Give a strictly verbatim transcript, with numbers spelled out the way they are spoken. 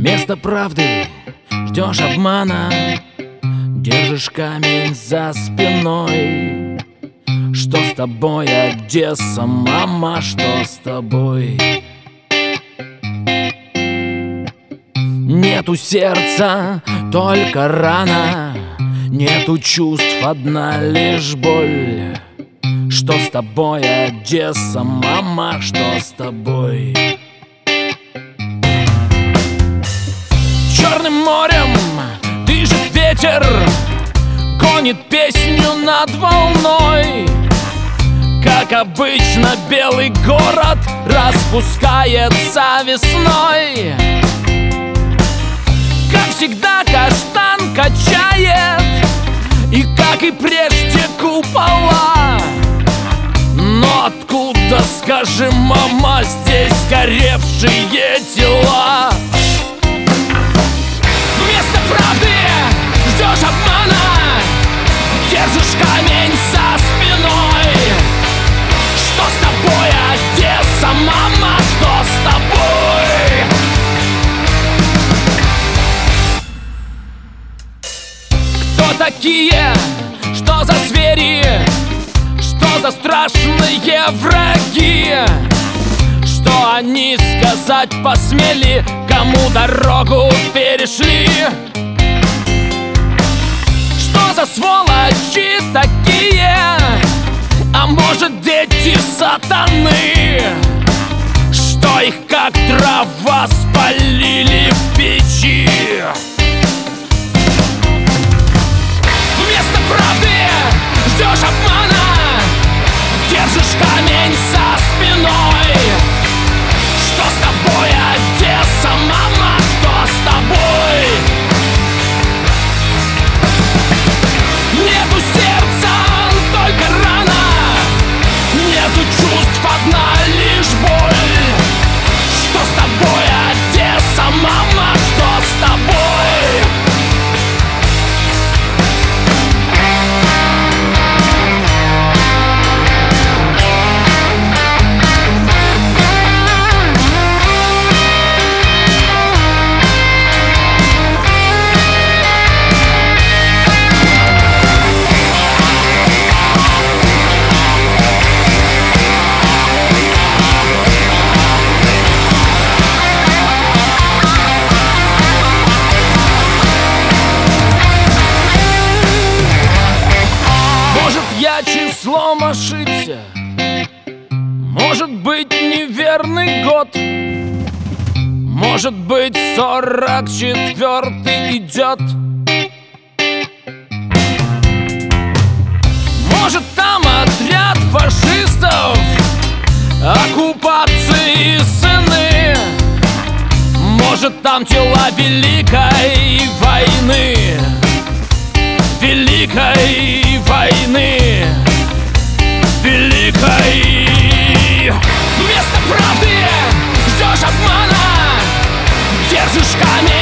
Вместо правды ждешь обмана, держишь камень за спиной. Что с тобой, Одесса, мама, что с тобой? Нету сердца, только рана, нету чувств, одна лишь боль. Что с тобой, Одесса, мама, что с тобой? Черным морем дышит ветер, гонит песню над волной. Как обычно, белый город распускается весной. Как всегда, каштан качает, и как и прежде купола. Но откуда, скажи, мама, здесь горевшие тела? Вместо правды ждешь обмана, держишь камень за спиной. Что с тобой, Одесса, мама, что с тобой? Кто такие, что за звери, что за страшные враги? Что они сказать посмели, кому дорогу перешли? Что за сволочи такие? А может, дети сатаны? Что их как дрова спалили в печи? Вместо правды ждешь обмана, держишь камень за спиной. Что с тобой, Одесса, мама, что с тобой? Нету сердца, только рана, нету чувств, одна лишь боль. Что с тобой, Одесса, мама, что с тобой? Я числом ошибся, может быть, неверный год, может быть, сорок четвертый идет. Может, там отряд фашистов, оккупации сыны. Может, там тела великой войны, великой войны, великой. Вместо правды ждешь обмана, держишь камень